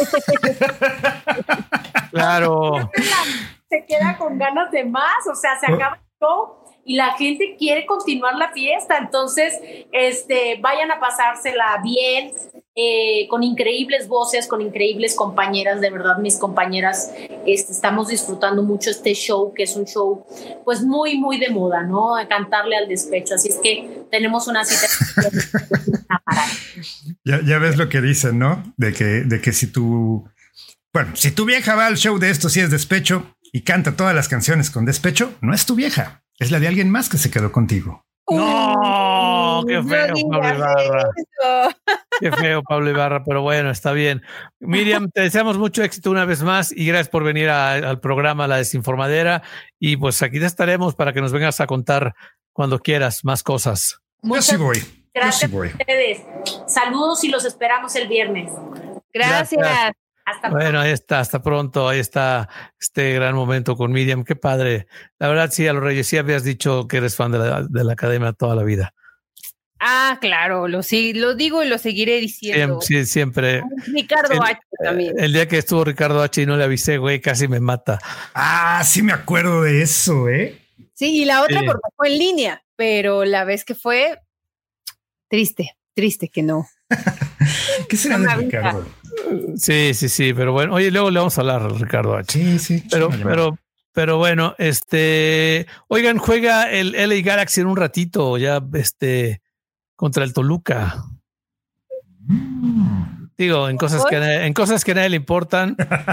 claro, se queda con ganas de más, o sea, se acaba el show y la gente quiere continuar la fiesta, entonces vayan a pasársela bien, con increíbles voces, con increíbles compañeras, de verdad mis compañeras, estamos disfrutando mucho este show, que es un show pues muy, muy de moda, ¿no? De cantarle al despecho, así es que tenemos una cita. Ya ves lo que dicen, ¿no? De que si tu vieja va al show de esto, si es despecho, y canta todas las canciones con despecho, no es tu vieja, es la de alguien más que se quedó contigo. No, qué feo, Pablo Ibarra. Qué feo, Pablo Ibarra, pero bueno, está bien. Miriam, te deseamos mucho éxito una vez más y gracias por venir al programa La Desinformadera, y pues aquí te estaremos para que nos vengas a contar cuando quieras más cosas. Yo sí voy. Gracias a ustedes. Saludos y los esperamos el viernes. Gracias. Bueno, ahí está, hasta pronto. Ahí está este gran momento con Miriam. Qué padre. La verdad, sí, a los Reyes sí habías dicho que eres fan de la academia toda la vida. Ah, claro, lo digo y lo seguiré diciendo. Sí, siempre. Ricardo H. también. El día que estuvo Ricardo H. y no le avisé, güey, casi me mata. Ah, sí me acuerdo de eso, ¿eh? Sí, y la otra porque fue en línea, pero la vez que fue, triste que no. ¿Qué será de Ricardo? Sí, pero bueno, oye, luego le vamos a hablar a Ricardo H. Sí. Pero bueno, oigan, juega el LA Galaxy en un ratito, ya contra el Toluca. Digo, en cosas que a nadie le importan.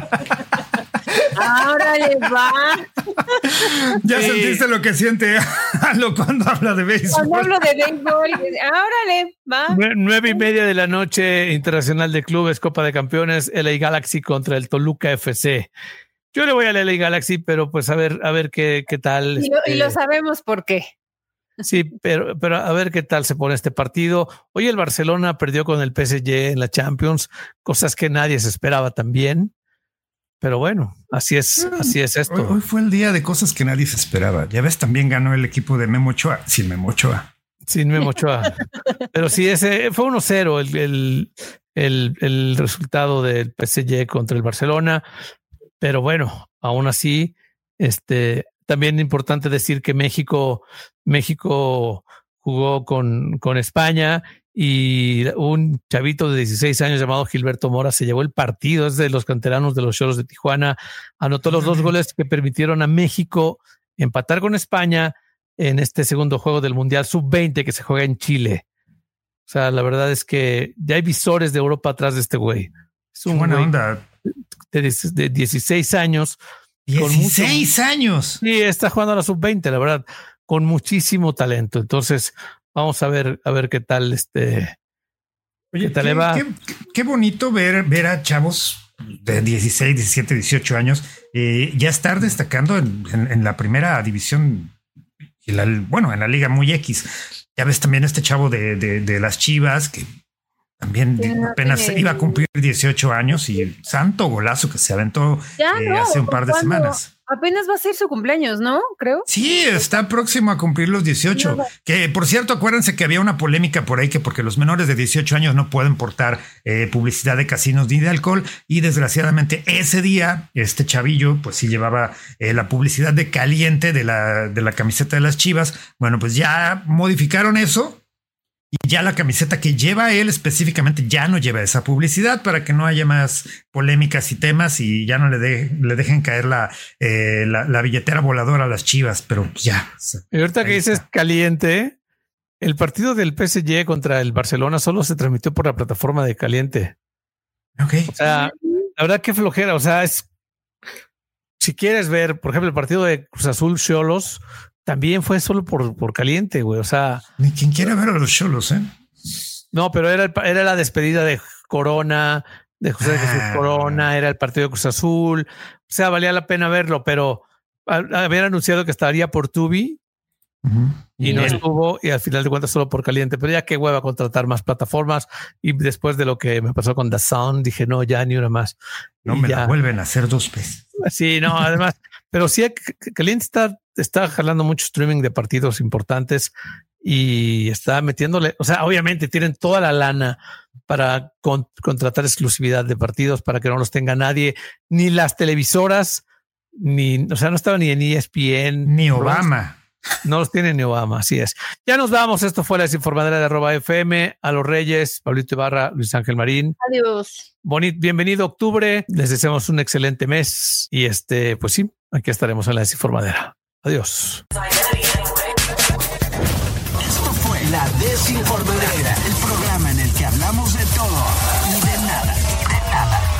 Ahora le va. Ya sentiste lo que siente Alo cuando habla de béisbol. Cuando hablo de béisbol, ahora le va. 9:30 de la noche, Internacional de Clubes, Copa de Campeones, LA Galaxy contra el Toluca FC. Yo le voy al LA Galaxy, pero pues a ver qué tal. Y lo sabemos por qué. Sí, pero a ver qué tal se pone este partido. Hoy el Barcelona perdió con el PSG en la Champions, cosas que nadie se esperaba también. Pero bueno, así es esto. Hoy fue el día de cosas que nadie se esperaba. Ya ves, también ganó el equipo de Memo Ochoa. Sin Memo Ochoa. Pero sí, ese fue 1-0 el resultado del PSG contra el Barcelona. Pero bueno, aún así, también es importante decir que México jugó con España, y un chavito de 16 años llamado Gilberto Mora se llevó el partido. Es de los canteranos de los Xolos de Tijuana. Anotó los 2 goles que permitieron a México empatar con España en este segundo juego del Mundial Sub-20 que se juega en Chile. O sea, la verdad es que ya hay visores de Europa atrás de este güey. Es un buena onda. De 16 años. 16 años. Sí, está jugando a la Sub-20, la verdad, con muchísimo talento. Entonces, vamos a ver qué tal Oye, qué tal le va. Qué bonito ver a chavos de 16, 17, 18 años ya estar destacando en la primera división, en la Liga muy X. Ya ves también este chavo de las Chivas que También apenas iba a cumplir 18 años y santo golazo que se aventó hace un par de semanas. Apenas va a ser su cumpleaños, ¿no? Creo. Sí, está próximo a cumplir los 18. Que, por cierto, acuérdense que había una polémica por ahí que porque los menores de 18 años no pueden portar publicidad de casinos ni de alcohol. Y desgraciadamente ese día, este chavillo, pues sí llevaba la publicidad de Caliente de la camiseta de las Chivas. Bueno, pues ya modificaron eso. Y ya la camiseta que lleva él específicamente ya no lleva esa publicidad para que no haya más polémicas y temas y ya no le dejen caer la billetera voladora a las Chivas, pero ya. Y ahorita que dices Caliente, el partido del PSG contra el Barcelona solo se transmitió por la plataforma de Caliente. Ok. O sea, la verdad que flojera, o sea, si quieres ver, por ejemplo, el partido de Cruz Azul Xolos, también fue solo por Caliente, güey. O sea, ni quien quiera ver a los Xolos, ¿eh? No, pero era la despedida de Corona, de José Jesús Corona, era el partido de Cruz Azul. O sea, valía la pena verlo, pero habían anunciado que estaría por Tubi y no estuvo, y al final de cuentas solo por Caliente. Pero ya qué hueva contratar más plataformas. Y después de lo que me pasó con DAZN, dije, no, ya ni una más. No me la vuelven a hacer 2 veces. Sí, no, además, pero sí, Caliente está jalando mucho streaming de partidos importantes y está metiéndole, o sea, obviamente tienen toda la lana para contratar exclusividad de partidos para que no los tenga nadie, ni las televisoras, o sea, no estaba ni en ESPN. Ni Obama. No los tiene ni Obama, así es. Ya nos vamos, esto fue la desinformadera de @FM, a los Reyes, Pablito Ibarra, Luis Ángel Marín. Adiós. Bienvenido octubre, les deseamos un excelente mes y pues sí, aquí estaremos en la desinformadera. Adiós. Esto fue La Desinformadera, el programa en el que hablamos de todo y de nada.